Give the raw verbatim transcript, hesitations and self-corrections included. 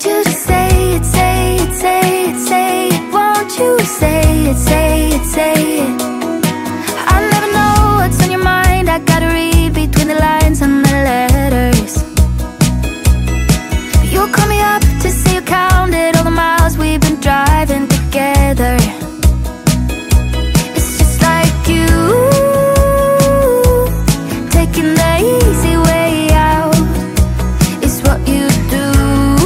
need you to say it, say it, say it, say it. Won't you say it, say it, say it. I never know what's on your mind. I gotta read between the lines on the letters. You call me up to say